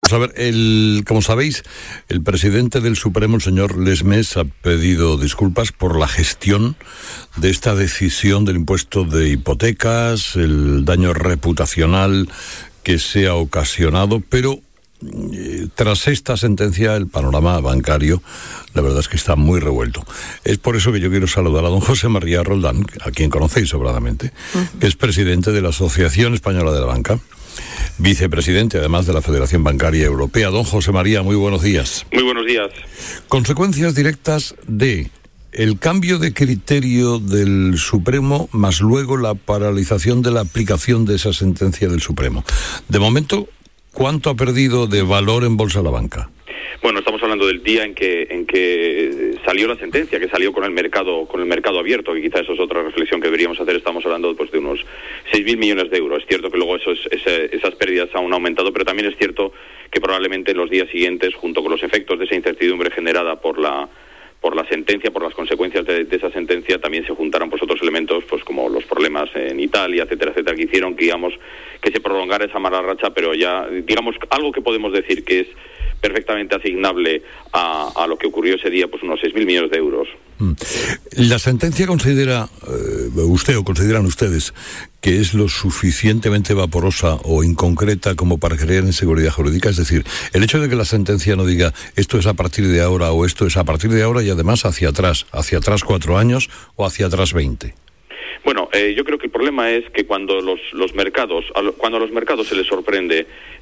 A ver, como sabéis, el presidente del Supremo, el señor Lesmes, ha pedido disculpas por la gestión de esta decisión del impuesto de hipotecas, el daño reputacional que se ha ocasionado, pero tras esta sentencia el panorama bancario, la verdad es que está muy revuelto. Es por eso que yo quiero saludar a don José María Roldán, a quien conocéis sobradamente, que es presidente de la Asociación Española de la Banca, vicepresidente además de la Federación Bancaria Europea. Don José María, muy buenos días. Muy buenos días. Consecuencias directas de el cambio de criterio del Supremo, más luego la paralización de la aplicación de esa sentencia del Supremo. De momento, ¿cuánto ha perdido de valor en bolsa la banca? Bueno, estamos hablando del día en que salió la sentencia, que salió con el mercado abierto, que quizás eso es otra reflexión que deberíamos hacer. Estamos hablando pues de unos 6.000 millones de euros. Es cierto que luego esas pérdidas han aumentado, pero también es cierto que probablemente en los días siguientes, junto con los efectos de esa incertidumbre generada por la sentencia, por las consecuencias de esa sentencia, también se juntaron pues otros elementos, pues como los problemas en Italia, etcétera, etcétera, que hicieron que se prolongara esa mala racha, pero ya, digamos, algo que podemos decir que es perfectamente asignable a lo que ocurrió ese día, pues unos 6.000 millones de euros. ¿La sentencia considera, consideran ustedes, que es lo suficientemente vaporosa o inconcreta como para crear inseguridad jurídica? Es decir, el hecho de que la sentencia no diga esto es a partir de ahora o esto es a partir de ahora y además hacia atrás 4 años o hacia atrás 20. Bueno, yo creo que el problema es que cuando a los mercados se les sorprende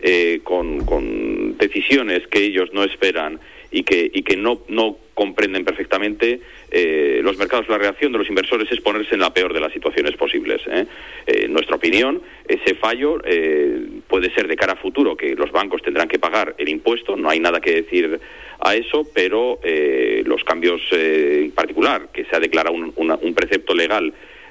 con decisiones que ellos no esperan y que no comprenden perfectamente, los mercados, la reacción de los inversores es ponerse en la peor de las situaciones posibles. En nuestra opinión, ese fallo puede ser de cara a futuro, que los bancos tendrán que pagar el impuesto, no hay nada que decir a eso, pero los cambios en particular, que se ha declarado un precepto legal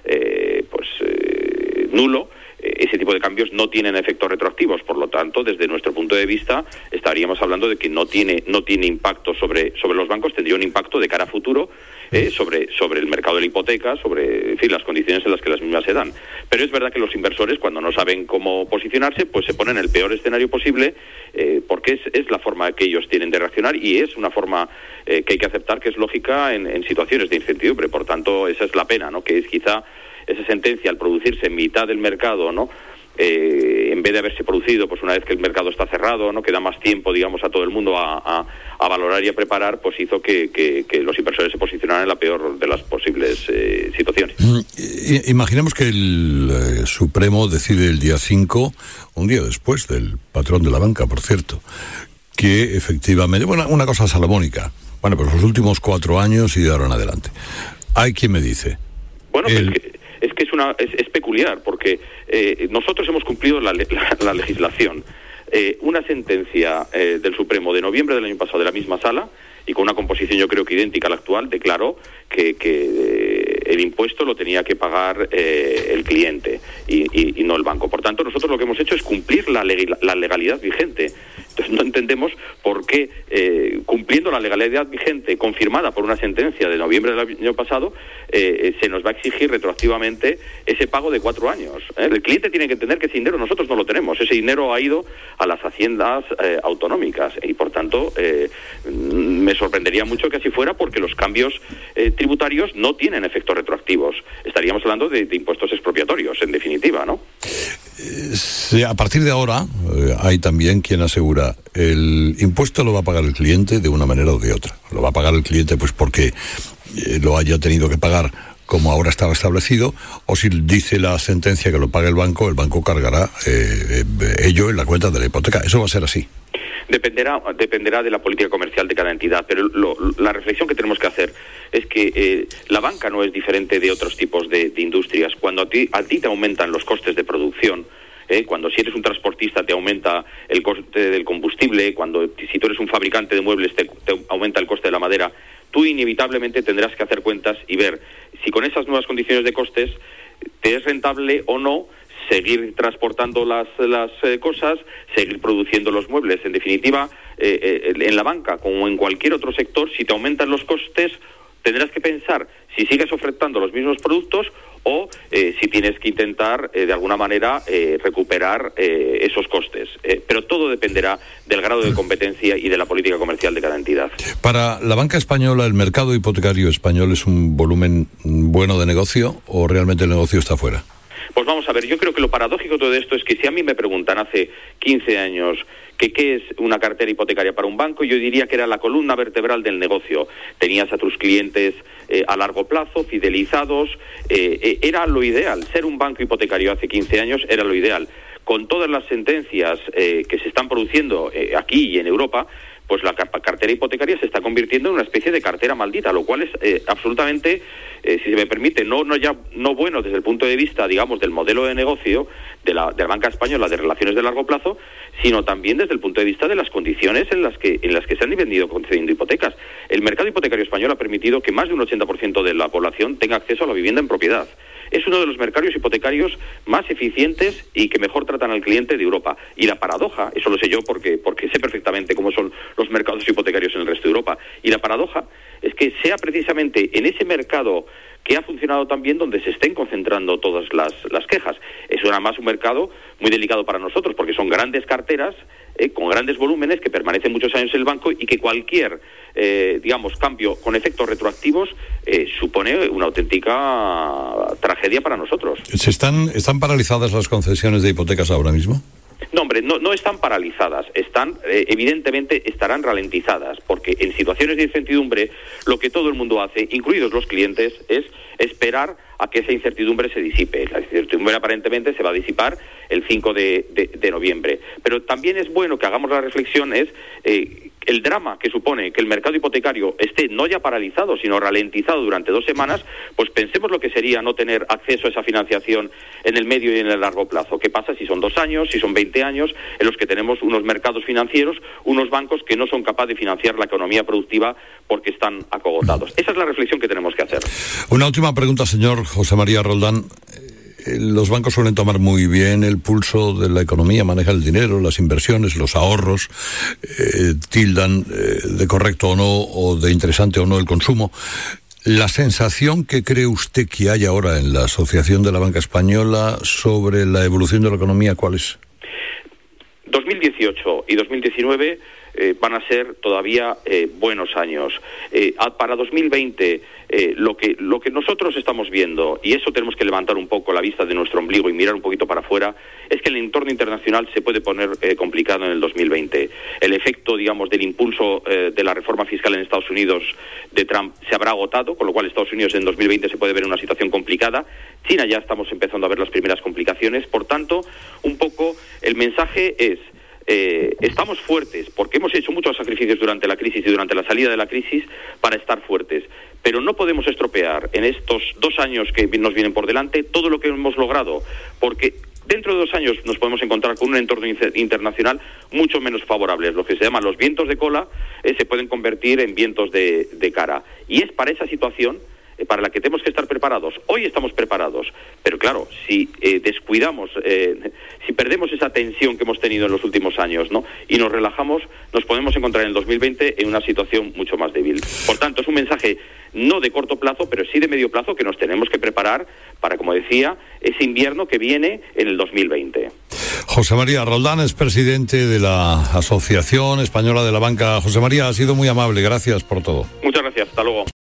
nulo, ese tipo de cambios no tienen efectos retroactivos. Por lo tanto, desde nuestro punto de vista, estaríamos hablando de que no tiene impacto sobre los bancos, tendría un impacto de cara a futuro sobre el mercado de la hipoteca, sobre, en fin, las condiciones en las que las mismas se dan. Pero es verdad que los inversores, cuando no saben cómo posicionarse, pues se ponen en el peor escenario posible, porque es la forma que ellos tienen de reaccionar y es una forma que hay que aceptar, que es lógica en situaciones de incertidumbre. Por tanto, esa es la pena, ¿no? Que es quizá esa sentencia, al producirse en mitad del mercado, ¿no? En vez de haberse producido pues una vez que el mercado está cerrado, ¿no? Que da más tiempo, digamos, a todo el mundo a valorar y a preparar, pues hizo que los inversores se posicionaran en la peor de las posibles situaciones. Imaginemos que el Supremo decide el día 5, un día después del patrón de la banca, por cierto, que efectivamente, bueno, una cosa salomónica, bueno, pues los últimos 4 años y de ahora en adelante. Hay quien me dice... Bueno, es peculiar, porque nosotros hemos cumplido la legislación. Una sentencia del Supremo de noviembre del año pasado de la misma sala, y con una composición yo creo que idéntica a la actual, declaró que el impuesto lo tenía que pagar el cliente y no el banco. Por tanto, nosotros lo que hemos hecho es cumplir la legalidad vigente. Entonces no entendemos por qué, cumpliendo la legalidad vigente confirmada por una sentencia de noviembre del año pasado, se nos va a exigir retroactivamente ese pago de 4 años. El cliente tiene que entender que ese dinero nosotros no lo tenemos. Ese dinero ha ido a las haciendas autonómicas y, por tanto, me sorprendería mucho que así fuera, porque los cambios tributarios no tienen efectos retroactivos. Estaríamos hablando de impuestos expropiatorios, en definitiva, ¿no? A partir de ahora, hay también quien asegura el impuesto lo va a pagar el cliente de una manera o de otra. Lo va a pagar el cliente pues porque lo haya tenido que pagar como ahora estaba establecido, o si dice la sentencia que lo pague el banco cargará ello en la cuenta de la hipoteca. Eso va a ser así. Dependerá de la política comercial de cada entidad, pero la reflexión que tenemos que hacer es que la banca no es diferente de otros tipos de industrias. Cuando a ti te aumentan los costes de producción, cuando si eres un transportista te aumenta el coste del combustible, si tú eres un fabricante de muebles te aumenta el coste de la madera, tú inevitablemente tendrás que hacer cuentas y ver si con esas nuevas condiciones de costes te es rentable o no seguir transportando las cosas, seguir produciendo los muebles. En definitiva, en la banca, como en cualquier otro sector, si te aumentan los costes, tendrás que pensar si sigues ofertando los mismos productos o si tienes que intentar de alguna manera recuperar esos costes. Pero todo dependerá del grado de competencia y de la política comercial de cada entidad. Para la banca española, ¿el mercado hipotecario español es un volumen bueno de negocio o realmente el negocio está fuera? Pues vamos a ver, yo creo que lo paradójico de todo esto es que si a mí me preguntan hace 15 años que qué es una cartera hipotecaria para un banco, yo diría que era la columna vertebral del negocio. Tenías a tus clientes a largo plazo, fidelizados, era lo ideal. Ser un banco hipotecario hace 15 años era lo ideal. Con todas las sentencias que se están produciendo aquí y en Europa, pues la cartera hipotecaria se está convirtiendo en una especie de cartera maldita, lo cual es absolutamente, si se me permite, no bueno desde el punto de vista, digamos, del modelo de negocio de la banca española de relaciones de largo plazo, sino también desde el punto de vista de las condiciones en las que se han venido concediendo hipotecas. El mercado hipotecario español ha permitido que más de un 80% de la población tenga acceso a la vivienda en propiedad. Es uno de los mercados hipotecarios más eficientes y que mejor tratan al cliente de Europa. Y la paradoja, eso lo sé yo porque sé perfectamente cómo son los mercados hipotecarios en el resto de Europa, y la paradoja es que sea precisamente en ese mercado que ha funcionado tan bien donde se estén concentrando todas las quejas. Es además un mercado muy delicado para nosotros porque son grandes carteras con grandes volúmenes que permanecen muchos años en el banco y que cualquier, cambio con efectos retroactivos supone una auténtica tragedia para nosotros. ¿Están paralizadas las concesiones de hipotecas ahora mismo? No, hombre, no están paralizadas, evidentemente estarán ralentizadas, porque en situaciones de incertidumbre lo que todo el mundo hace, incluidos los clientes, es esperar a que esa incertidumbre se disipe. La incertidumbre aparentemente se va a disipar el 5 de noviembre. Pero también es bueno que hagamos la reflexión, el drama que supone que el mercado hipotecario esté no ya paralizado, sino ralentizado durante 2 semanas, pues pensemos lo que sería no tener acceso a esa financiación en el medio y en el largo plazo. ¿Qué pasa si son 2 años, si son 20 años, en los que tenemos unos mercados financieros, unos bancos que no son capaces de financiar la economía productiva porque están acogotados? Esa es la reflexión que tenemos que hacer. Una última pregunta, señor José María Roldán. Los bancos suelen tomar muy bien el pulso de la economía, manejan el dinero, las inversiones, los ahorros, tildan de correcto o no, o de interesante o no el consumo. ¿La sensación que cree usted que hay ahora en la Asociación de la Banca Española sobre la evolución de la economía, cuál es? 2018 y 2019 van a ser todavía buenos años. Para 2020 lo que nosotros estamos viendo, y eso tenemos que levantar un poco la vista de nuestro ombligo y mirar un poquito para afuera, es que el entorno internacional se puede poner complicado en el 2020. El efecto, digamos, del impulso de la reforma fiscal en Estados Unidos de Trump se habrá agotado, con lo cual Estados Unidos en 2020 se puede ver en una situación complicada. China ya estamos empezando a ver las primeras complicaciones. Por tanto, un poco el mensaje es: estamos fuertes porque hemos hecho muchos sacrificios durante la crisis y durante la salida de la crisis para estar fuertes, pero no podemos estropear en estos 2 años que nos vienen por delante todo lo que hemos logrado, porque dentro de 2 años nos podemos encontrar con un entorno internacional mucho menos favorable. Lo que se llaman los vientos de cola se pueden convertir en vientos de cara, y es para esa situación para la que tenemos que estar preparados. Hoy estamos preparados, pero claro, si descuidamos, si perdemos esa tensión que hemos tenido en los últimos años, ¿no?, y nos relajamos, nos podemos encontrar en el 2020 en una situación mucho más débil. Por tanto, es un mensaje no de corto plazo, pero sí de medio plazo, que nos tenemos que preparar para, como decía, ese invierno que viene en el 2020. José María Roldán es presidente de la Asociación Española de la Banca. José María, ha sido muy amable, gracias por todo. Muchas gracias, hasta luego.